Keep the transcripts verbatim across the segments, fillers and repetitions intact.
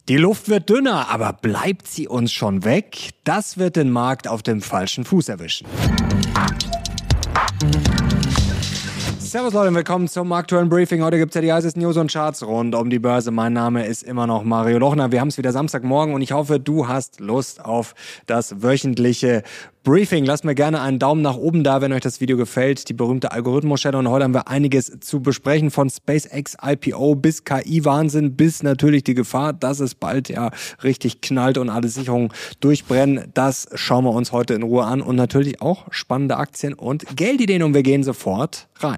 Die Luft wird dünner, aber bleibt sie uns schon weg? Das wird den Markt auf dem falschen Fuß erwischen. Servus Leute und willkommen zum aktuellen Briefing. Heute gibt es ja die heißesten News und Charts rund um die Börse. Mein Name ist immer noch Mario Lochner. Wir haben es wieder Samstagmorgen und ich hoffe, du hast Lust auf das wöchentliche Briefing. Lasst mir gerne einen Daumen nach oben da, wenn euch das Video gefällt. Die berühmte Algorithmus-Shadow. Und heute haben wir einiges zu besprechen, von SpaceX I P O bis K I-Wahnsinn, bis natürlich die Gefahr, dass es bald ja richtig knallt und alle Sicherungen durchbrennen. Das schauen wir uns heute in Ruhe an. Und natürlich auch spannende Aktien und Geldideen. Und wir gehen sofort rein.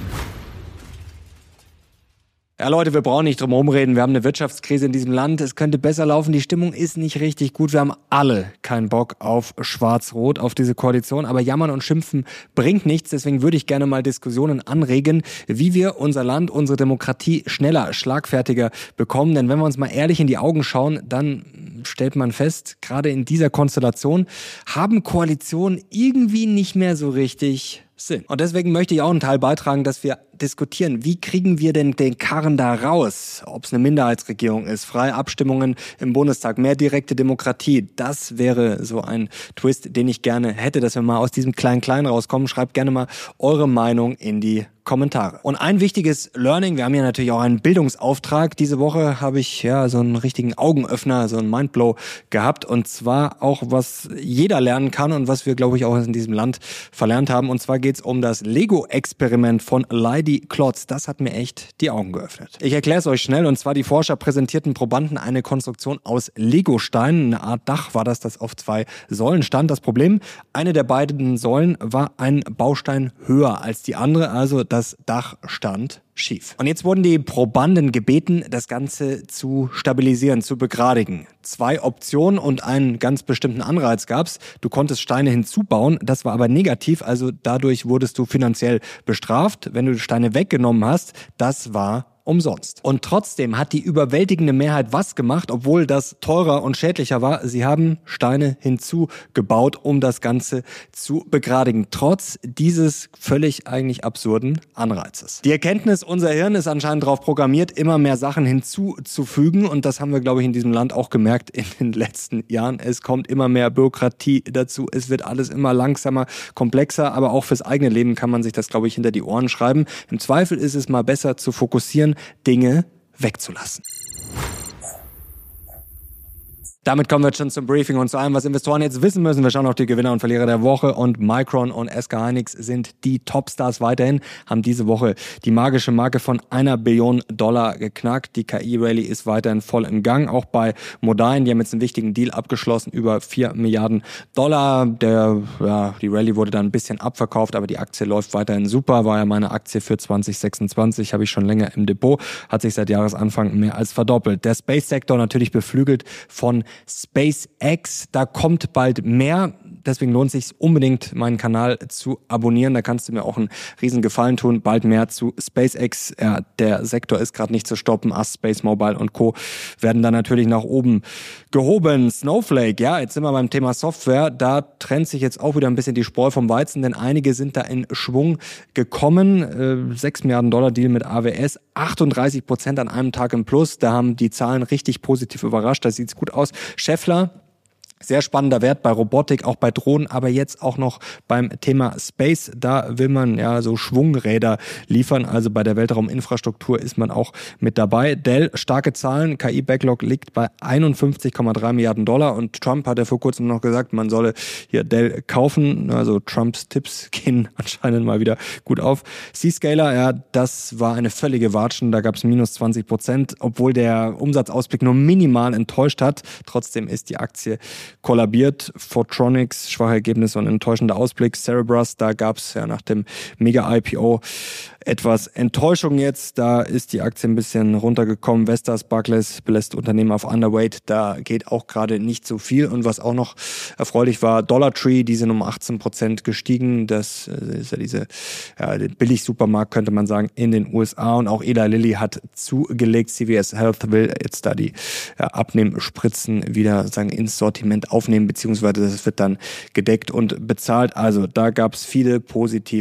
Ja Leute, wir brauchen nicht drum herum reden. Wir haben eine Wirtschaftskrise in diesem Land. Es könnte besser laufen. Die Stimmung ist nicht richtig gut. Wir haben alle keinen Bock auf Schwarz-Rot, auf diese Koalition. Aber jammern und schimpfen bringt nichts. Deswegen würde ich gerne mal Diskussionen anregen, wie wir unser Land, unsere Demokratie schneller, schlagfertiger bekommen. Denn wenn wir uns mal ehrlich in die Augen schauen, dann stellt man fest, gerade in dieser Konstellation haben Koalitionen irgendwie nicht mehr so richtig Sinn. Und deswegen möchte ich auch einen Teil beitragen, dass wir diskutieren, wie kriegen wir denn den Karren da raus? Ob es eine Minderheitsregierung ist, freie Abstimmungen im Bundestag, mehr direkte Demokratie. Das wäre so ein Twist, den ich gerne hätte, dass wir mal aus diesem Klein-Klein rauskommen. Schreibt gerne mal eure Meinung in die Kommentare. Und ein wichtiges Learning, wir haben ja natürlich auch einen Bildungsauftrag. Diese Woche habe ich ja so einen richtigen Augenöffner, so einen Mindblow gehabt. Und zwar auch, was jeder lernen kann und was wir, glaube ich, auch in diesem Land verlernt haben. Und zwar geht es um das Lego-Experiment von Leidy Klotz. Das hat mir echt die Augen geöffnet. Ich erkläre es euch schnell. Und zwar die Forscher präsentierten Probanden eine Konstruktion aus Lego-Steinen. Eine Art Dach war das, das auf zwei Säulen stand. Das Problem, eine der beiden Säulen war ein Baustein höher als die andere. Also das Dach stand schief. Und jetzt wurden die Probanden gebeten, das Ganze zu stabilisieren, zu begradigen. Zwei Optionen und einen ganz bestimmten Anreiz gab's. Du konntest Steine hinzubauen, das war aber negativ, also dadurch wurdest du finanziell bestraft. Wenn du Steine weggenommen hast, das war umsonst. Und trotzdem hat die überwältigende Mehrheit was gemacht, obwohl das teurer und schädlicher war. Sie haben Steine hinzugebaut, um das Ganze zu begradigen, trotz dieses völlig eigentlich absurden Anreizes. Die Erkenntnis, unser Hirn ist anscheinend darauf programmiert, immer mehr Sachen hinzuzufügen. Und das haben wir, glaube ich, in diesem Land auch gemerkt in den letzten Jahren. Es kommt immer mehr Bürokratie dazu. Es wird alles immer langsamer, komplexer. Aber auch fürs eigene Leben kann man sich das, glaube ich, hinter die Ohren schreiben. Im Zweifel ist es mal besser zu fokussieren, Dinge wegzulassen. Damit kommen wir schon zum Briefing und zu allem, was Investoren jetzt wissen müssen. Wir schauen auf die Gewinner und Verlierer der Woche und Micron und S K Hynix sind die Topstars weiterhin, haben diese Woche die magische Marke von einer Billion Dollar geknackt. Die K I-Rallye ist weiterhin voll im Gang, auch bei Modine. Die haben jetzt einen wichtigen Deal abgeschlossen, über vier Milliarden Dollar. Der, ja, die Rallye wurde dann ein bisschen abverkauft, aber die Aktie läuft weiterhin super. War ja meine Aktie für zwanzig sechsundzwanzig, habe ich schon länger im Depot, hat sich seit Jahresanfang mehr als verdoppelt. Der Space-Sektor natürlich beflügelt von SpaceX, da kommt bald mehr. Deswegen lohnt es sich unbedingt, meinen Kanal zu abonnieren. Da kannst du mir auch einen riesen Gefallen tun. Bald mehr zu SpaceX. Ja, der Sektor ist gerade nicht zu stoppen. Ast, Space Mobile und Co. werden dann natürlich nach oben gehoben. Snowflake, ja, jetzt sind wir beim Thema Software. Da trennt sich jetzt auch wieder ein bisschen die Spreu vom Weizen, denn einige sind da in Schwung gekommen. Äh, sechs Milliarden Dollar Deal mit A W S, achtunddreißig Prozent an einem Tag im Plus. Da haben die Zahlen richtig positiv überrascht. Da sieht's gut aus. Schaeffler, sehr spannender Wert bei Robotik, auch bei Drohnen, aber jetzt auch noch beim Thema Space. Da will man ja so Schwungräder liefern, also bei der Weltrauminfrastruktur ist man auch mit dabei. Dell, starke Zahlen, K I-Backlog liegt bei einundfünfzig Komma drei Milliarden Dollar und Trump hat ja vor kurzem noch gesagt, man solle hier Dell kaufen. Also Trumps Tipps gehen anscheinend mal wieder gut auf. Zscaler, ja, das war eine völlige Watschen, da gab es minus zwanzig Prozent, obwohl der Umsatzausblick nur minimal enttäuscht hat. Trotzdem ist die Aktie kollabiert. Photronics, schwache Ergebnisse und enttäuschender Ausblick. Cerebras, da gab es ja nach dem Mega-I P O etwas Enttäuschung jetzt. Da ist die Aktie ein bisschen runtergekommen. Vestas, Barclays belässt Unternehmen auf Underweight. Da geht auch gerade nicht so viel. Und was auch noch erfreulich war, Dollar Tree, die sind um achtzehn Prozent gestiegen. Das ist ja diese ja, Billig-Supermarkt, könnte man sagen, in den U S A. Und auch Eli Lilly hat zugelegt. C V S Health will jetzt da die ja, Abnehmspritzen wieder sagen, ins Sortiment aufnehmen, beziehungsweise das wird dann gedeckt und bezahlt. Also da gab es viele positive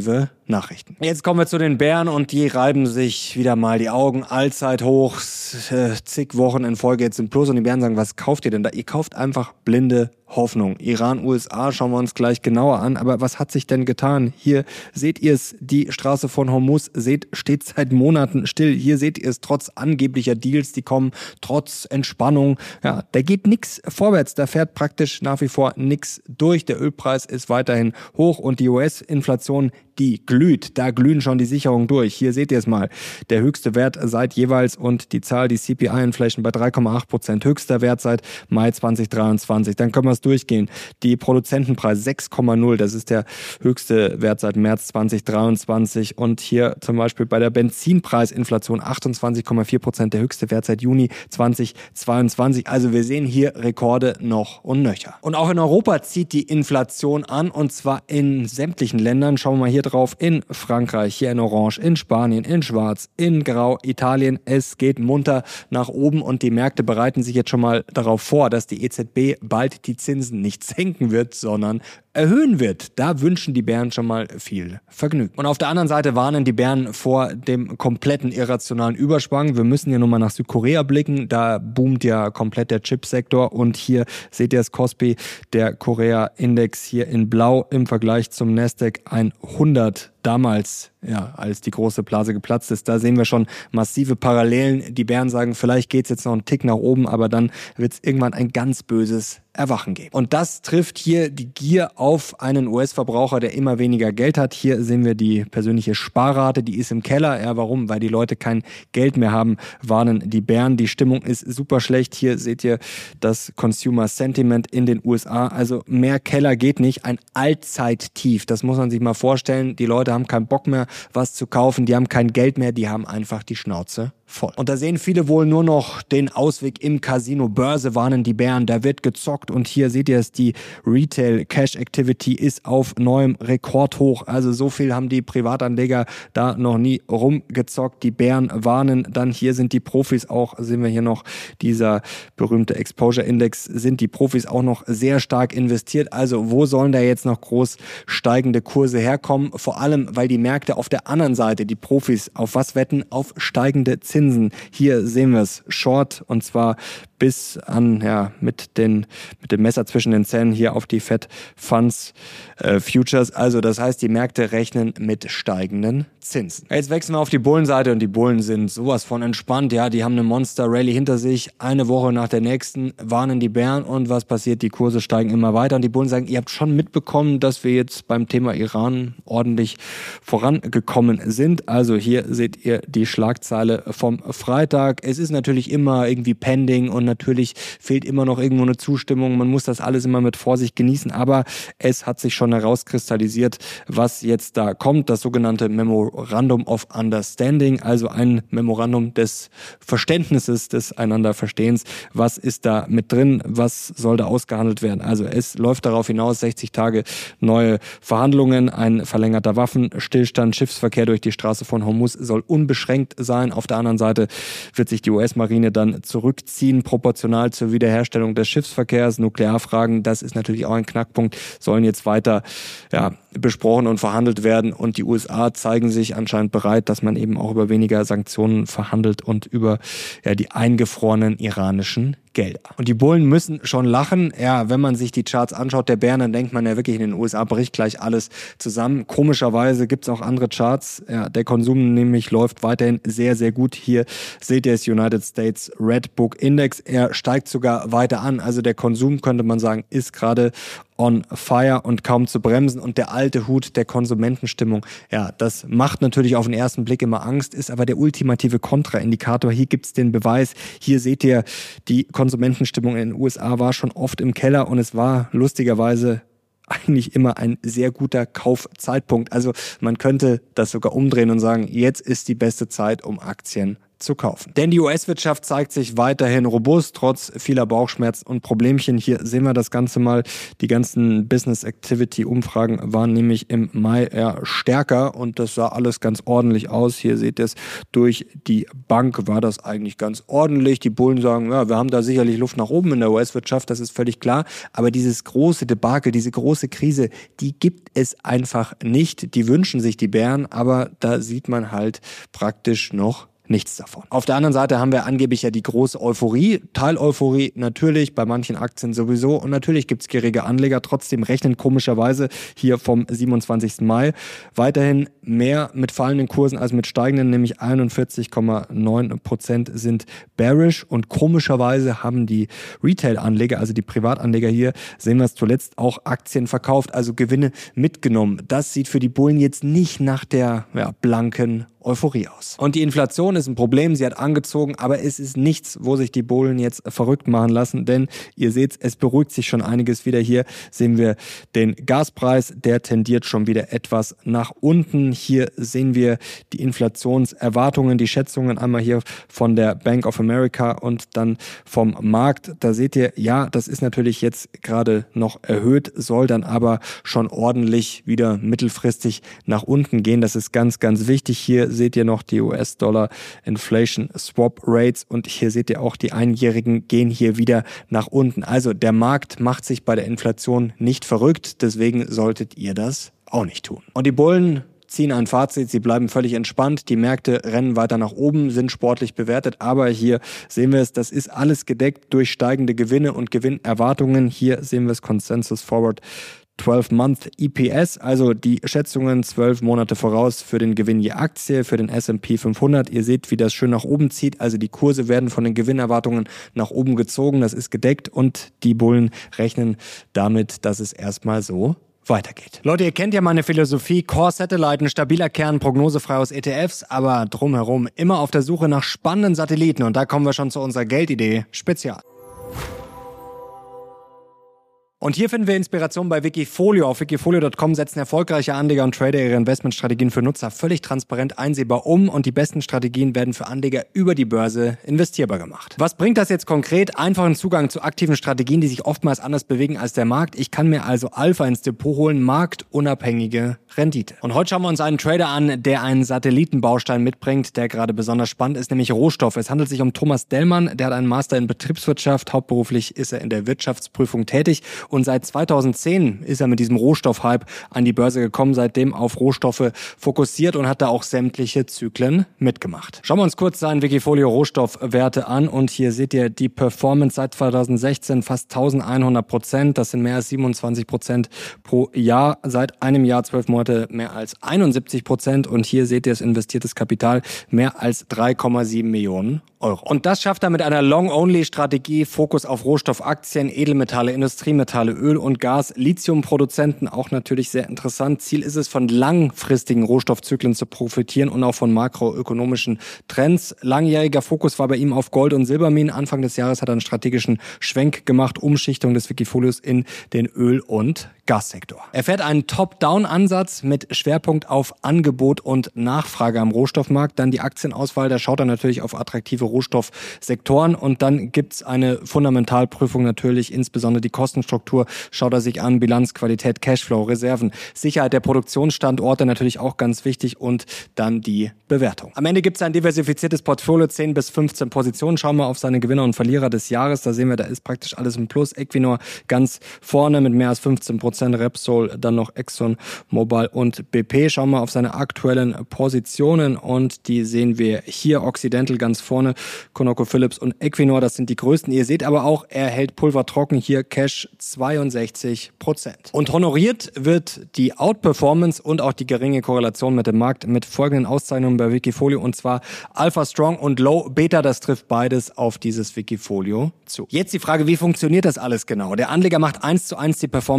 Nachrichten. Jetzt kommen wir zu den Bären und die reiben sich wieder mal die Augen. Allzeithoch, äh, zig Wochen in Folge jetzt im Plus und die Bären sagen, was kauft ihr denn da? Ihr kauft einfach blinde Hoffnung. Iran, U S A schauen wir uns gleich genauer an. Aber was hat sich denn getan? Hier seht ihr es, die Straße von Hormuz seht, steht seit Monaten still. Hier seht ihr es, trotz angeblicher Deals, die kommen, trotz Entspannung. Ja, da geht nichts vorwärts. Da fährt praktisch nach wie vor nichts durch. Der Ölpreis ist weiterhin hoch und die U S-Inflation, die glüht. Da glühen schon die Sicherungen durch. Hier seht ihr es mal. Der höchste Wert seit jeweils und die Zahl, die C P I-Inflation bei drei Komma acht Prozent. Höchster Wert seit Mai zwanzig dreiundzwanzig. Dann können wir es durchgehen. Die Produzentenpreis sechs Komma null. Das ist der höchste Wert seit März zwanzig dreiundzwanzig. Und hier zum Beispiel bei der Benzinpreisinflation achtundzwanzig Komma vier Prozent. Der höchste Wert seit Juni zwanzig zweiundzwanzig. Also wir sehen hier Rekorde noch und nöcher. Und auch in Europa zieht die Inflation an und zwar in sämtlichen Ländern. Schauen wir mal hier drauf. In Frankreich, hier in Orange, in Spanien, in Schwarz, in Grau, Italien. Es geht munter nach oben und die Märkte bereiten sich jetzt schon mal darauf vor, dass die E Z B bald die Zinsen nicht senken wird, sondern erhöhen wird. Da wünschen die Bären schon mal viel Vergnügen. Und auf der anderen Seite warnen die Bären vor dem kompletten irrationalen Überschwang. Wir müssen ja nun mal nach Südkorea blicken. Da boomt ja komplett der Chipsektor und hier seht ihr das Kospi, der Korea-Index hier in Blau im Vergleich zum Nasdaq hundert. Damals, ja, als die große Blase geplatzt ist, da sehen wir schon massive Parallelen. Die Bären sagen, vielleicht geht's jetzt noch einen Tick nach oben, aber dann wird's irgendwann ein ganz böses Erwachen geben. Und das trifft hier die Gier auf einen U S-Verbraucher, der immer weniger Geld hat. Hier sehen wir die persönliche Sparrate, die ist im Keller. Ja, warum? Weil die Leute kein Geld mehr haben, warnen die Bären. Die Stimmung ist super schlecht. Hier seht ihr das Consumer Sentiment in den U S A. Also mehr Keller geht nicht. Ein Allzeittief. Das muss man sich mal vorstellen. Die Leute haben keinen Bock mehr, was zu kaufen. Die haben kein Geld mehr. Die haben einfach die Schnauze voll. Und da sehen viele wohl nur noch den Ausweg im Casino. Börse warnen die Bären, da wird gezockt und hier seht ihr es, die Retail Cash Activity ist auf neuem Rekordhoch. Also so viel haben die Privatanleger da noch nie rumgezockt. Die Bären warnen, dann hier sind die Profis auch, sehen wir hier noch, dieser berühmte Exposure Index, sind die Profis auch noch sehr stark investiert. Also wo sollen da jetzt noch groß steigende Kurse herkommen? Vor allem, weil die Märkte auf der anderen Seite, die Profis, auf was wetten? Auf steigende Zinsen. Hier sehen wir es, Short und zwar bis an, ja, mit den, mit dem Messer zwischen den Zähnen hier auf die Fed Funds äh, Futures. Also das heißt, die Märkte rechnen mit steigenden Zinsen. Jetzt wechseln wir auf die Bullenseite und die Bullen sind sowas von entspannt. Ja, die haben eine Monster Rally hinter sich. Eine Woche nach der nächsten warnen die Bären und was passiert? Die Kurse steigen immer weiter und die Bullen sagen, ihr habt schon mitbekommen, dass wir jetzt beim Thema Iran ordentlich vorangekommen sind. Also hier seht ihr die Schlagzeile vom Freitag. Es ist natürlich immer irgendwie pending und natürlich fehlt immer noch irgendwo eine Zustimmung. Man muss das alles immer mit Vorsicht genießen, aber es hat sich schon herauskristallisiert, was jetzt da kommt. Das sogenannte Memorandum of Understanding, also ein Memorandum des Verständnisses, des Einanderverstehens. Was ist da mit drin? Was soll da ausgehandelt werden? Also es läuft darauf hinaus, sechzig Tage neue Verhandlungen, ein verlängerter Waffenstillstand, Schiffsverkehr durch die Straße von Hormuz soll unbeschränkt sein. Auf der anderen Seite wird sich die U S-Marine dann zurückziehen, proportional zur Wiederherstellung des Schiffsverkehrs. Nuklearfragen, das ist natürlich auch ein Knackpunkt, sollen jetzt weiter ja, besprochen und verhandelt werden. Und die U S A zeigen sich anscheinend bereit, dass man eben auch über weniger Sanktionen verhandelt und über ja, die eingefrorenen iranischen Gelder. Und die Bullen müssen schon lachen. Ja, wenn man sich die Charts anschaut, der Bären, dann denkt man ja wirklich, in den U S A bricht gleich alles zusammen. Komischerweise gibt es auch andere Charts. Ja, der Konsum nämlich läuft weiterhin sehr, sehr gut. Hier seht ihr das United States Red Book Index. Er steigt sogar weiter an. Also der Konsum, könnte man sagen, ist gerade on fire und kaum zu bremsen. Und der alte Hut der Konsumentenstimmung, ja, das macht natürlich auf den ersten Blick immer Angst, ist aber der ultimative Kontraindikator. Hier gibt's den Beweis. Hier seht ihr, die Konsumentenstimmung in den U S A war schon oft im Keller und es war lustigerweise eigentlich immer ein sehr guter Kaufzeitpunkt. Also man könnte das sogar umdrehen und sagen, jetzt ist die beste Zeit, um Aktien zu kaufen. Denn die U S-Wirtschaft zeigt sich weiterhin robust, trotz vieler Bauchschmerzen und Problemchen. Hier sehen wir das Ganze mal. Die ganzen Business-Activity-Umfragen waren nämlich im Mai eher stärker und das sah alles ganz ordentlich aus. Hier seht ihr es, durch die Bank war das eigentlich ganz ordentlich. Die Bullen sagen, ja, wir haben da sicherlich Luft nach oben in der U S-Wirtschaft, das ist völlig klar. Aber dieses große Debakel, diese große Krise, die gibt es einfach nicht. Die wünschen sich die Bären, aber da sieht man halt praktisch noch nichts davon. Auf der anderen Seite haben wir angeblich ja die große Euphorie. Teil-Euphorie natürlich, bei manchen Aktien sowieso. Und natürlich gibt es gierige Anleger. Trotzdem rechnen komischerweise hier vom siebenundzwanzigsten Mai weiterhin mehr mit fallenden Kursen als mit steigenden, nämlich einundvierzig Komma neun Prozent sind bearish. Und komischerweise haben die Retail-Anleger, also die Privatanleger hier, sehen wir es zuletzt, auch Aktien verkauft, also Gewinne mitgenommen. Das sieht für die Bullen jetzt nicht nach der ja, blanken Euphorie aus. Und die Inflation ist ein Problem, sie hat angezogen, aber es ist nichts, wo sich die Bullen jetzt verrückt machen lassen, denn ihr seht, es beruhigt sich schon einiges wieder. Hier sehen wir den Gaspreis, der tendiert schon wieder etwas nach unten. Hier sehen wir die Inflationserwartungen, die Schätzungen, einmal hier von der Bank of America und dann vom Markt. Da seht ihr, ja, das ist natürlich jetzt gerade noch erhöht, soll dann aber schon ordentlich wieder mittelfristig nach unten gehen. Das ist ganz, ganz wichtig. Hier seht ihr noch die U S-Dollar Inflation Swap Rates und hier seht ihr auch, die Einjährigen gehen hier wieder nach unten. Also der Markt macht sich bei der Inflation nicht verrückt, deswegen solltet ihr das auch nicht tun. Und die Bullen ziehen ein Fazit, sie bleiben völlig entspannt, die Märkte rennen weiter nach oben, sind sportlich bewertet, aber hier sehen wir es, das ist alles gedeckt durch steigende Gewinne und Gewinnerwartungen. Hier sehen wir es, Consensus Forward zwölf Month E P S, also die Schätzungen zwölf Monate voraus für den Gewinn je Aktie, für den S und P fünfhundert. Ihr seht, wie das schön nach oben zieht, also die Kurse werden von den Gewinnerwartungen nach oben gezogen, das ist gedeckt und die Bullen rechnen damit, dass es erstmal so weitergeht. Leute, ihr kennt ja meine Philosophie, Core Satellite, ein stabiler Kern, prognosefrei aus E T Fs, aber drumherum immer auf der Suche nach spannenden Satelliten und da kommen wir schon zu unserer Geldidee Spezial. Und hier finden wir Inspiration bei Wikifolio. Auf wikifolio Punkt com setzen erfolgreiche Anleger und Trader ihre Investmentstrategien für Nutzer völlig transparent einsehbar um und die besten Strategien werden für Anleger über die Börse investierbar gemacht. Was bringt das jetzt konkret? Einfachen Zugang zu aktiven Strategien, die sich oftmals anders bewegen als der Markt. Ich kann mir also Alpha ins Depot holen, marktunabhängige Rendite. Und heute schauen wir uns einen Trader an, der einen Satellitenbaustein mitbringt, der gerade besonders spannend ist, nämlich Rohstoffe. Es handelt sich um Thomas Dellmann, der hat einen Master in Betriebswirtschaft. Hauptberuflich ist er in der Wirtschaftsprüfung tätig. Und seit zweitausendzehn ist er mit diesem Rohstoffhype an die Börse gekommen, seitdem auf Rohstoffe fokussiert und hat da auch sämtliche Zyklen mitgemacht. Schauen wir uns kurz seinen Wikifolio Rohstoffwerte an und hier seht ihr die Performance seit zweitausendsechzehn fast elfhundert Prozent. Das sind mehr als siebenundzwanzig Prozent pro Jahr. Seit einem Jahr, zwölf Monate mehr als einundsiebzig Prozent und hier seht ihr das investiertes Kapital mehr als drei Komma sieben Millionen Euro. Und das schafft er mit einer Long-Only-Strategie, Fokus auf Rohstoffaktien, Edelmetalle, Industriemetalle, Öl und Gas, Lithiumproduzenten, auch natürlich sehr interessant. Ziel ist es, von langfristigen Rohstoffzyklen zu profitieren und auch von makroökonomischen Trends. Langjähriger Fokus war bei ihm auf Gold- und Silberminen. Anfang des Jahres hat er einen strategischen Schwenk gemacht, Umschichtung des Wikifolios in den Öl- und Gassektor. Er fährt einen Top-Down-Ansatz mit Schwerpunkt auf Angebot und Nachfrage am Rohstoffmarkt. Dann die Aktienauswahl, da schaut er natürlich auf attraktive Rohstoffsektoren und dann gibt's eine Fundamentalprüfung natürlich, insbesondere die Kostenstruktur, schaut er sich an, Bilanz, Qualität, Cashflow, Reserven, Sicherheit der Produktionsstandorte natürlich auch ganz wichtig und dann die Bewertung. Am Ende gibt's ein diversifiziertes Portfolio, zehn bis fünfzehn Positionen. Schauen wir auf seine Gewinner und Verlierer des Jahres, da sehen wir, da ist praktisch alles im Plus. Equinor ganz vorne mit mehr als fünfzehn Prozent, Repsol, dann noch Exxon Mobil und B P. Schauen wir auf seine aktuellen Positionen und die sehen wir hier. Occidental ganz vorne, ConocoPhillips und Equinor, das sind die größten. Ihr seht aber auch, er hält Pulver trocken, hier Cash zweiundsechzig Prozent. Und honoriert wird die Outperformance und auch die geringe Korrelation mit dem Markt mit folgenden Auszeichnungen bei Wikifolio und zwar Alpha Strong und Low Beta, das trifft beides auf dieses Wikifolio zu. Jetzt die Frage, wie funktioniert das alles genau? Der Anleger macht eins zu eins die Performance des Wikifolio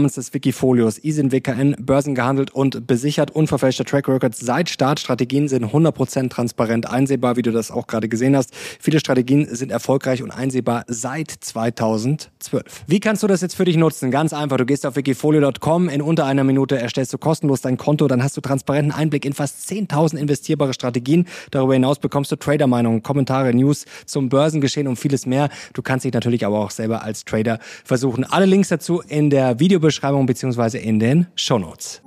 Wikifolios, I S I N W K N, börsengehandelt und besichert, unverfälschter Track Record seit Start. Strategien sind hundert Prozent transparent einsehbar, wie du das auch gerade gesehen hast. Viele Strategien sind erfolgreich und einsehbar seit zweitausendzwölf. Wie kannst du das jetzt für dich nutzen? Ganz einfach, du gehst auf wikifolio Punkt com, in unter einer Minute erstellst du kostenlos dein Konto, dann hast du transparenten Einblick in fast zehntausend investierbare Strategien. Darüber hinaus bekommst du Trader-Meinungen, Kommentare, News zum Börsengeschehen und vieles mehr. Du kannst dich natürlich aber auch selber als Trader versuchen. Alle Links dazu in der Videobeschreibung bzw. in den Shownotes.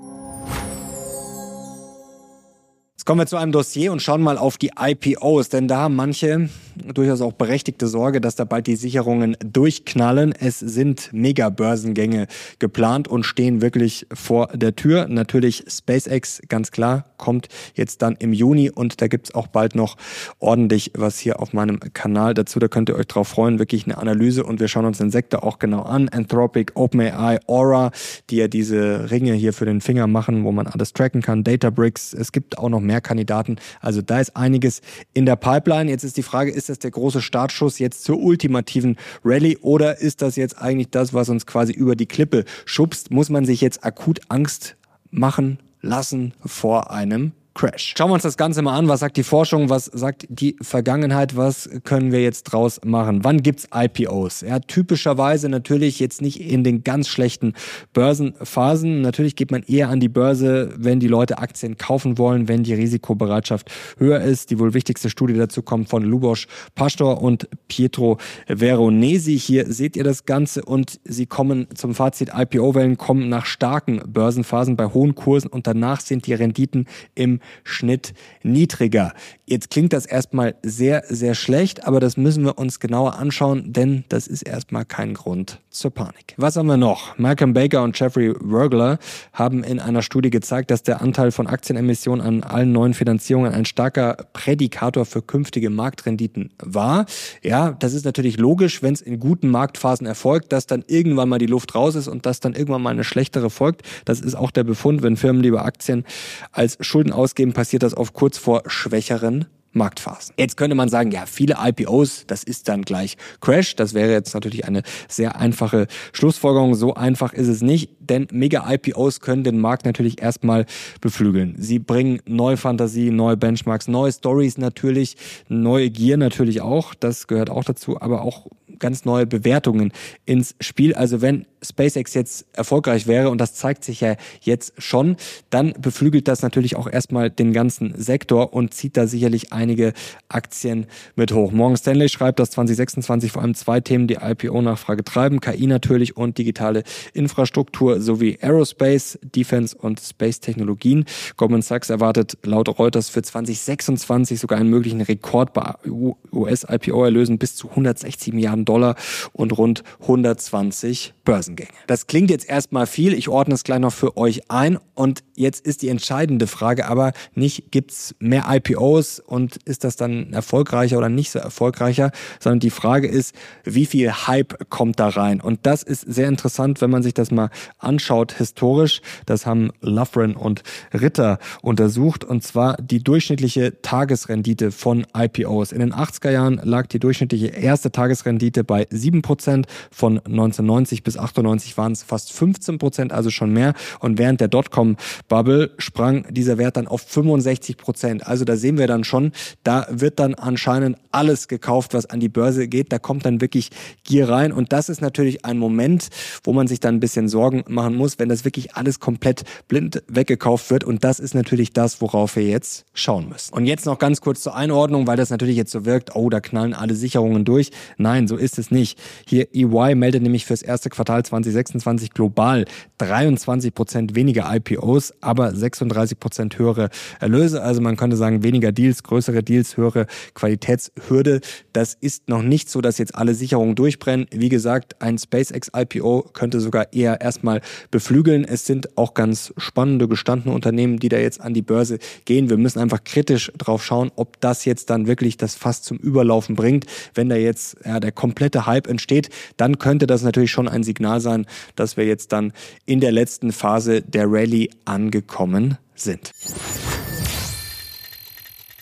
Jetzt kommen wir zu einem Dossier und schauen mal auf die I P Os, denn da haben manche durchaus auch berechtigte Sorge, dass da bald die Sicherungen durchknallen. Es sind Mega-Börsengänge geplant und stehen wirklich vor der Tür. Natürlich SpaceX, ganz klar, kommt jetzt dann im Juni und da gibt's auch bald noch ordentlich was hier auf meinem Kanal dazu. Da könnt ihr euch drauf freuen, wirklich eine Analyse und wir schauen uns den Sektor auch genau an. Anthropic, OpenAI, Aura, die ja diese Ringe hier für den Finger machen, wo man alles tracken kann. Databricks, es gibt auch noch mehr Kandidaten. Also da ist einiges in der Pipeline. Jetzt ist die Frage, ist das der große Startschuss jetzt zur ultimativen Rallye oder ist das jetzt eigentlich das, was uns quasi über die Klippe schubst? Muss man sich jetzt akut Angst machen lassen vor einem Crash? Schauen wir uns das Ganze mal an. Was sagt die Forschung? Was sagt die Vergangenheit? Was können wir jetzt draus machen? Wann gibt's I P Os? Ja, typischerweise natürlich jetzt nicht in den ganz schlechten Börsenphasen. Natürlich geht man eher an die Börse, wenn die Leute Aktien kaufen wollen, wenn die Risikobereitschaft höher ist. Die wohl wichtigste Studie dazu kommt von Luboš Pastor und Pietro Veronesi. Hier seht ihr das Ganze und sie kommen zum Fazit, I P O-Wellen kommen nach starken Börsenphasen bei hohen Kursen und danach sind die Renditen im Schnitt niedriger. Jetzt klingt das erstmal sehr, sehr schlecht, aber das müssen wir uns genauer anschauen, denn das ist erstmal kein Grund zur Panik. Was haben wir noch? Malcolm Baker und Jeffrey Wörgler haben in einer Studie gezeigt, dass der Anteil von Aktienemissionen an allen neuen Finanzierungen ein starker Prädikator für künftige Marktrenditen war. Ja, das ist natürlich logisch, wenn es in guten Marktphasen erfolgt, dass dann irgendwann mal die Luft raus ist und dass dann irgendwann mal eine schlechtere folgt. Das ist auch der Befund, wenn Firmen lieber Aktien als Schulden ausgeben, passiert das oft kurz vor schwächeren Marktphasen. Jetzt könnte man sagen, ja, viele I P Os, das ist dann gleich Crash. Das wäre jetzt natürlich eine sehr einfache Schlussfolgerung. So einfach ist es nicht, denn Mega-I P Os können den Markt natürlich erstmal beflügeln. Sie bringen neue Fantasie, neue Benchmarks, neue Stories natürlich, neue Gier natürlich auch, das gehört auch dazu, aber auch ganz neue Bewertungen ins Spiel. Also wenn SpaceX jetzt erfolgreich wäre, und das zeigt sich ja jetzt schon, dann beflügelt das natürlich auch erstmal den ganzen Sektor und zieht da sicherlich einige Aktien mit hoch. Morgan Stanley schreibt, dass zwanzig sechsundzwanzig vor allem zwei Themen die I P O-Nachfrage treiben, K I natürlich und digitale Infrastruktur sowie Aerospace, Defense und Space-Technologien. Goldman Sachs erwartet laut Reuters für zwanzig sechsundzwanzig sogar einen möglichen Rekord bei U S-I P O-Erlösen bis zu hundertsechzig Milliarden Dollar und rund hundertzwanzig Börsengänge. Das klingt jetzt erstmal viel, ich ordne es gleich noch für euch ein und jetzt ist die entscheidende Frage aber nicht, gibt's mehr I P Os und ist das dann erfolgreicher oder nicht so erfolgreicher, sondern die Frage ist, wie viel Hype kommt da rein? Und das ist sehr interessant, wenn man sich das mal anschaut historisch. Das haben Lovren und Ritter untersucht und zwar die durchschnittliche Tagesrendite von I P Os. In den achtziger Jahren lag die durchschnittliche erste Tagesrendite bei sieben Prozent, von neunzehnhundertneunzig bis achtundneunzig waren es fast fünfzehn Prozent, also schon mehr. Und während der Dotcom-Bubble sprang dieser Wert dann auf fünfundsechzig Prozent. Also da sehen wir dann schon, da wird dann anscheinend alles gekauft, was an die Börse geht. Da kommt dann wirklich Gier rein. Und das ist natürlich ein Moment, wo man sich dann ein bisschen Sorgen machen muss, wenn das wirklich alles komplett blind weggekauft wird. Und das ist natürlich das, worauf wir jetzt schauen müssen. Und jetzt noch ganz kurz zur Einordnung, weil das natürlich jetzt so wirkt, oh, da knallen alle Sicherungen durch. Nein, so ist es nicht. Hier E Y meldet nämlich fürs erste Quartal zwanzig sechsundzwanzig global dreiundzwanzig Prozent weniger I P Os, aber sechsunddreißig Prozent höhere Erlöse. Also man könnte sagen, weniger Deals, größere Deals, höhere Qualitätshürde. Das ist noch nicht so, dass jetzt alle Sicherungen durchbrennen. Wie gesagt, ein SpaceX I P O könnte sogar eher erstmal beflügeln. Es sind auch ganz spannende, gestandene Unternehmen, die da jetzt an die Börse gehen. Wir müssen einfach kritisch drauf schauen, ob das jetzt dann wirklich das Fass zum Überlaufen bringt. Wenn da jetzt ja, der komplette Hype entsteht, dann könnte das natürlich schon ein Signal sein, dass wir jetzt dann in der letzten Phase der Rallye angekommen sind.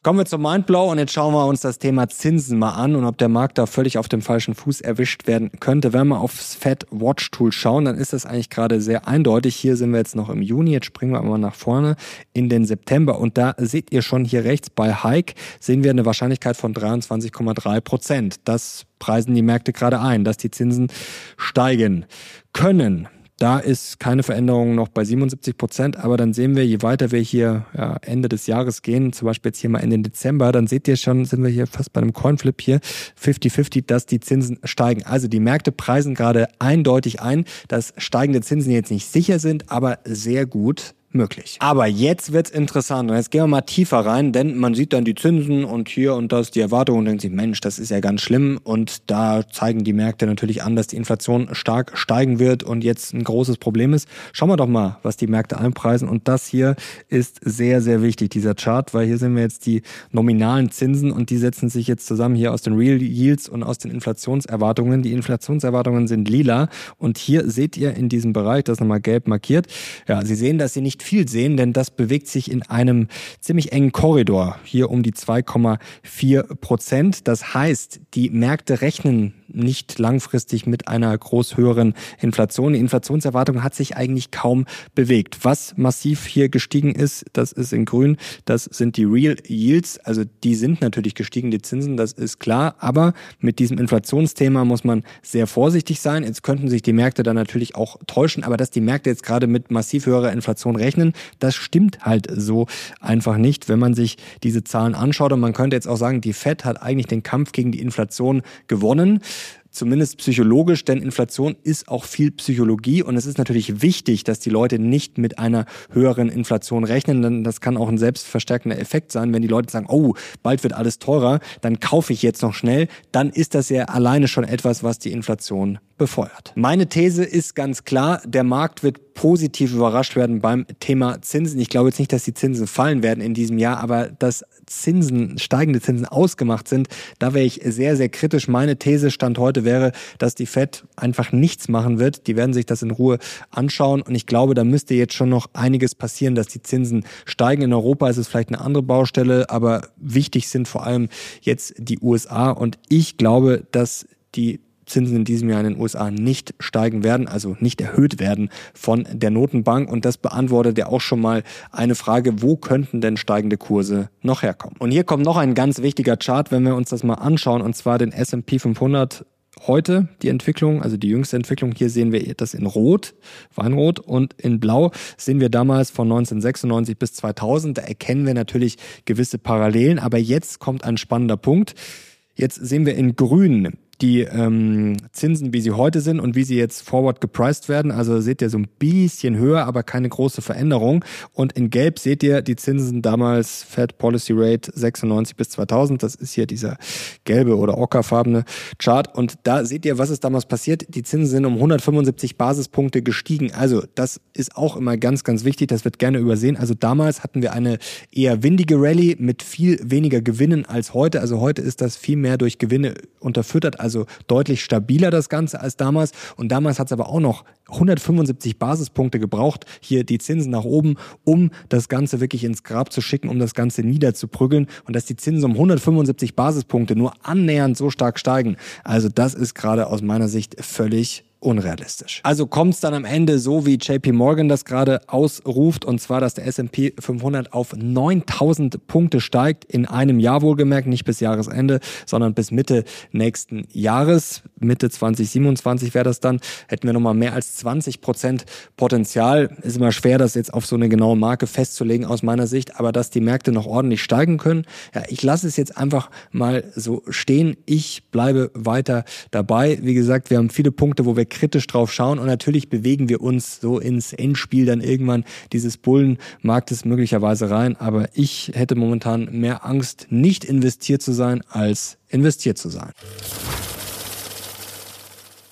Kommen wir zum Mindblow und jetzt schauen wir uns das Thema Zinsen mal an und ob der Markt da völlig auf dem falschen Fuß erwischt werden könnte. Wenn wir aufs Fed Watch Tool schauen, dann ist das eigentlich gerade sehr eindeutig. Hier sind wir jetzt noch im Juni, jetzt springen wir aber nach vorne in den September und da seht ihr schon hier rechts bei Hike sehen wir eine Wahrscheinlichkeit von dreiundzwanzig Komma drei Prozent. Das preisen die Märkte gerade ein, dass die Zinsen steigen können. Da ist keine Veränderung noch bei siebenundsiebzig Prozent, aber dann sehen wir, je weiter wir hier ja, Ende des Jahres gehen, zum Beispiel jetzt hier mal in den Dezember, dann seht ihr schon, sind wir hier fast bei einem Coinflip hier, fünfzig fünfzig, dass die Zinsen steigen. Also die Märkte preisen gerade eindeutig ein, dass steigende Zinsen jetzt nicht sicher sind, aber sehr gut möglich. Aber jetzt wird's interessant und jetzt gehen wir mal tiefer rein, denn man sieht dann die Zinsen und hier und das die Erwartungen und denkt sich, Mensch, das ist ja ganz schlimm und da zeigen die Märkte natürlich an, dass die Inflation stark steigen wird und jetzt ein großes Problem ist. Schauen wir doch mal, was die Märkte einpreisen und das hier ist sehr, sehr wichtig, dieser Chart, weil hier sehen wir jetzt die nominalen Zinsen und die setzen sich jetzt zusammen hier aus den Real Yields und aus den Inflationserwartungen. Die Inflationserwartungen sind lila und hier seht ihr in diesem Bereich, das ist nochmal gelb markiert, ja, Sie sehen, dass Sie nicht viel sehen, denn das bewegt sich in einem ziemlich engen Korridor, hier um die zwei Komma vier Prozent. Das heißt, die Märkte rechnen nicht langfristig mit einer groß höheren Inflation. Die Inflationserwartung hat sich eigentlich kaum bewegt. Was massiv hier gestiegen ist, das ist in grün, das sind die Real Yields, also die sind natürlich gestiegen, die Zinsen, das ist klar, aber mit diesem Inflationsthema muss man sehr vorsichtig sein. Jetzt könnten sich die Märkte dann natürlich auch täuschen, aber dass die Märkte jetzt gerade mit massiv höherer Inflation rechnen, das stimmt halt so einfach nicht, wenn man sich diese Zahlen anschaut. Und man könnte jetzt auch sagen, die Fed hat eigentlich den Kampf gegen die Inflation gewonnen. Zumindest psychologisch, denn Inflation ist auch viel Psychologie und es ist natürlich wichtig, dass die Leute nicht mit einer höheren Inflation rechnen, denn das kann auch ein selbstverstärkender Effekt sein, wenn die Leute sagen, oh, bald wird alles teurer, dann kaufe ich jetzt noch schnell, dann ist das ja alleine schon etwas, was die Inflation befeuert. Meine These ist ganz klar, der Markt wird positiv überrascht werden beim Thema Zinsen. Ich glaube jetzt nicht, dass die Zinsen fallen werden in diesem Jahr, aber dass Zinsen, steigende Zinsen ausgemacht sind, da wäre ich sehr, sehr kritisch. Meine These Stand heute wäre, dass die Fed einfach nichts machen wird. Die werden sich das in Ruhe anschauen und ich glaube, da müsste jetzt schon noch einiges passieren, dass die Zinsen steigen. In Europa ist es vielleicht eine andere Baustelle, aber wichtig sind vor allem jetzt die U S A und ich glaube, dass die Zinsen in diesem Jahr in den U S A nicht steigen werden, also nicht erhöht werden von der Notenbank. Und das beantwortet ja auch schon mal eine Frage, wo könnten denn steigende Kurse noch herkommen? Und hier kommt noch ein ganz wichtiger Chart, wenn wir uns das mal anschauen, und zwar den S und P fünfhundert. Heute die Entwicklung, also die jüngste Entwicklung, hier sehen wir das in Rot, Weinrot, und in Blau sehen wir damals von neunzehnhundertsechsundneunzig bis zweitausend. Da erkennen wir natürlich gewisse Parallelen, aber jetzt kommt ein spannender Punkt. Jetzt sehen wir in Grün die ähm, Zinsen, wie sie heute sind und wie sie jetzt forward gepriced werden. Also seht ihr so ein bisschen höher, aber keine große Veränderung. Und in Gelb seht ihr die Zinsen damals, Fed Policy Rate sechsundneunzig bis zweitausend. Das ist hier dieser gelbe oder ockerfarbene Chart. Und da seht ihr, was ist damals passiert. Die Zinsen sind um hundertfünfundsiebzig Basispunkte gestiegen. Also das ist auch immer ganz, ganz wichtig. Das wird gerne übersehen. Also damals hatten wir eine eher windige Rallye mit viel weniger Gewinnen als heute. Also heute ist das viel mehr durch Gewinne unterfüttert. Also deutlich stabiler das Ganze als damals. Und damals hat es aber auch noch hundertfünfundsiebzig Basispunkte gebraucht, hier die Zinsen nach oben, um das Ganze wirklich ins Grab zu schicken, um das Ganze niederzuprügeln. Und dass die Zinsen um hundertfünfundsiebzig Basispunkte nur annähernd so stark steigen, also das ist gerade aus meiner Sicht völlig unrealistisch. Also kommt es dann am Ende so, wie J P Morgan das gerade ausruft, und zwar, dass der S und P fünfhundert auf neuntausend Punkte steigt, in einem Jahr wohlgemerkt, nicht bis Jahresende, sondern bis Mitte nächsten Jahres. Mitte zwanzig siebenundzwanzig wäre das dann, hätten wir nochmal mehr als zwanzig Prozent Potenzial. Ist immer schwer, das jetzt auf so eine genaue Marke festzulegen aus meiner Sicht, aber dass die Märkte noch ordentlich steigen können, ja, ich lasse es jetzt einfach mal so stehen. Ich bleibe weiter dabei. Wie gesagt, wir haben viele Punkte, wo wir kritisch drauf schauen, und natürlich bewegen wir uns so ins Endspiel dann irgendwann dieses Bullenmarktes möglicherweise rein, aber ich hätte momentan mehr Angst, nicht investiert zu sein, als investiert zu sein.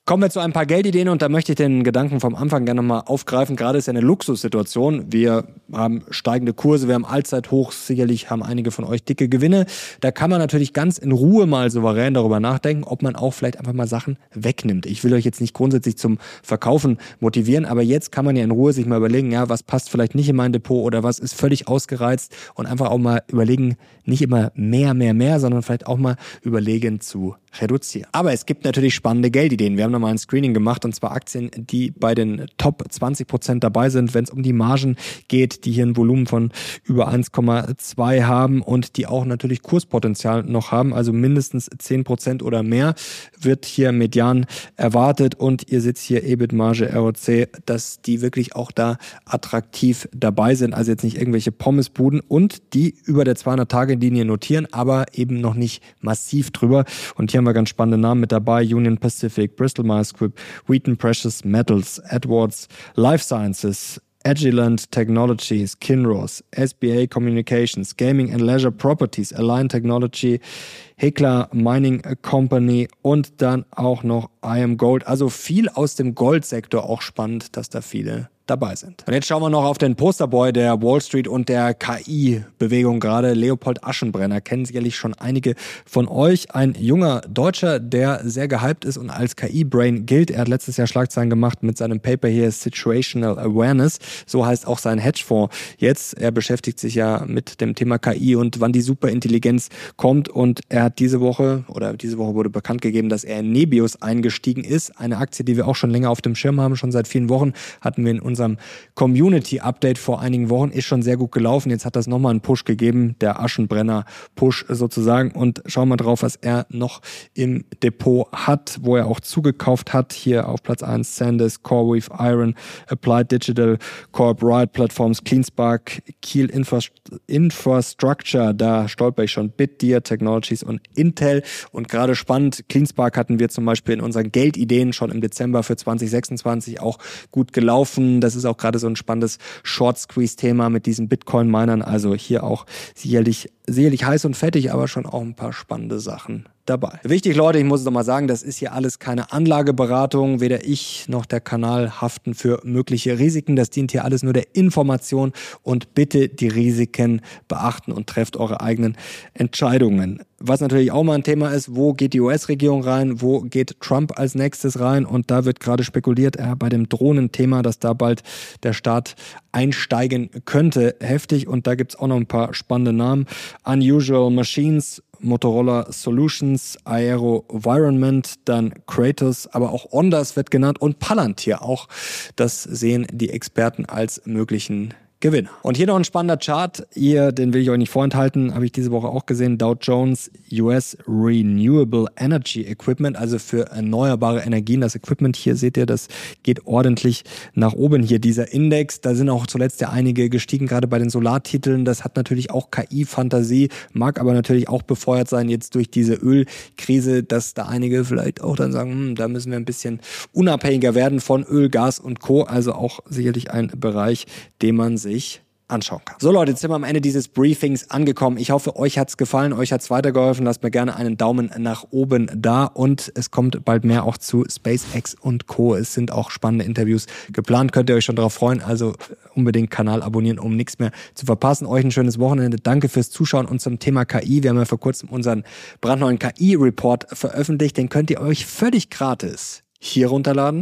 Kommen wir zu ein paar Geldideen und da möchte ich den Gedanken vom Anfang gerne nochmal aufgreifen. Gerade ist ja eine Luxussituation. Wir haben steigende Kurse, wir haben Allzeithochs, sicherlich haben einige von euch dicke Gewinne. Da kann man natürlich ganz in Ruhe mal souverän darüber nachdenken, ob man auch vielleicht einfach mal Sachen wegnimmt. Ich will euch jetzt nicht grundsätzlich zum Verkaufen motivieren, aber jetzt kann man ja in Ruhe sich mal überlegen, ja, was passt vielleicht nicht in mein Depot oder was ist völlig ausgereizt und einfach auch mal überlegen, nicht immer mehr, mehr, mehr, sondern vielleicht auch mal überlegen zu reduzieren. Aber es gibt natürlich spannende Geldideen. Wir haben nochmal ein Screening gemacht und zwar Aktien, die bei den Top zwanzig Prozent dabei sind, wenn es um die Margen geht, die hier ein Volumen von über eins Komma zwei haben und die auch natürlich Kurspotenzial noch haben, also mindestens zehn Prozent oder mehr wird hier median erwartet und ihr seht hier E B I T-Marge, R O C, dass die wirklich auch da attraktiv dabei sind, also jetzt nicht irgendwelche Pommesbuden und die über der zweihundert-Tage-Linie notieren, aber eben noch nicht massiv drüber und hier haben wir ganz spannende Namen mit dabei, Union Pacific, Bristol Myers Squibb, Wheaton Precious Metals, Edwards Life Sciences, Agilent Technologies, Kinross, S B A Communications, Gaming and Leisure Properties, Align Technology, Hekla Mining Company und dann auch noch I A M Gold. Also viel aus dem Goldsektor, auch spannend, dass da viele dabei sind. Und jetzt schauen wir noch auf den Posterboy der Wall Street und der K I-Bewegung gerade. Leopold Aschenbrenner kennen sicherlich schon einige von euch. Ein junger Deutscher, der sehr gehypt ist und als K I-Brain gilt. Er hat letztes Jahr Schlagzeilen gemacht mit seinem Paper hier Situational Awareness. So heißt auch sein Hedgefonds jetzt. Er beschäftigt sich ja mit dem Thema K I und wann die Superintelligenz kommt. Und er hat diese Woche, oder diese Woche wurde bekannt gegeben, dass er in Nebius eingestiegen ist. Eine Aktie, die wir auch schon länger auf dem Schirm haben. Schon seit vielen Wochen hatten wir in unserem Community-Update vor einigen Wochen, ist schon sehr gut gelaufen. Jetzt hat das nochmal einen Push gegeben, der Aschenbrenner-Push sozusagen. Und schauen wir drauf, was er noch im Depot hat, wo er auch zugekauft hat. Hier auf Platz eins Sandisk, CoreWeave, Iron, Applied Digital, Corp, Riot Platforms, CleanSpark, Kiel Infra- Infrastructure, da stolper ich schon, Bitdeer Technologies und Intel. Und gerade spannend, CleanSpark hatten wir zum Beispiel in unseren Geldideen schon im Dezember für zwanzig sechsundzwanzig auch gut gelaufen. Das ist auch gerade so ein spannendes Short-Squeeze-Thema mit diesen Bitcoin-Minern. Also hier auch sicherlich, sicherlich heiß und fettig, aber schon auch ein paar spannende Sachen dabei. Wichtig, Leute, ich muss es doch mal sagen, das ist hier alles keine Anlageberatung. Weder ich noch der Kanal haften für mögliche Risiken. Das dient hier alles nur der Information und bitte die Risiken beachten und trefft eure eigenen Entscheidungen. Was natürlich auch mal ein Thema ist, wo geht die U S-Regierung rein, wo geht Trump als nächstes rein und da wird gerade spekuliert, äh, bei dem Drohnenthema, dass da bald der Staat einsteigen könnte, heftig und da gibt's auch noch ein paar spannende Namen. Unusual Machines, Motorola Solutions, AeroVironment, dann Kratos, aber auch Ondas wird genannt und Palantir auch. Das sehen die Experten als möglichen Gewinner. Und hier noch ein spannender Chart. Hier, den will ich euch nicht vorenthalten, habe ich diese Woche auch gesehen. Dow Jones U S Renewable Energy Equipment, also für erneuerbare Energien. Das Equipment hier seht ihr, das geht ordentlich nach oben hier, dieser Index. Da sind auch zuletzt ja einige gestiegen, gerade bei den Solartiteln. Das hat natürlich auch K I-Fantasie, mag aber natürlich auch befeuert sein jetzt durch diese Ölkrise, dass da einige vielleicht auch dann sagen, hm, da müssen wir ein bisschen unabhängiger werden von Öl, Gas und Co. Also auch sicherlich ein Bereich, den man sich anschauen kann. So Leute, jetzt sind wir am Ende dieses Briefings angekommen. Ich hoffe, euch hat's gefallen, euch hat's weitergeholfen. Lasst mir gerne einen Daumen nach oben da und es kommt bald mehr auch zu SpaceX und Co. Es sind auch spannende Interviews geplant, könnt ihr euch schon darauf freuen. Also unbedingt Kanal abonnieren, um nichts mehr zu verpassen. Euch ein schönes Wochenende. Danke fürs Zuschauen und zum Thema K I. Wir haben ja vor kurzem unseren brandneuen K I-Report veröffentlicht. Den könnt ihr euch völlig gratis hier runterladen.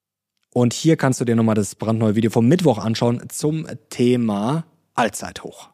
Und hier kannst du dir nochmal das brandneue Video vom Mittwoch anschauen zum Thema Allzeithoch.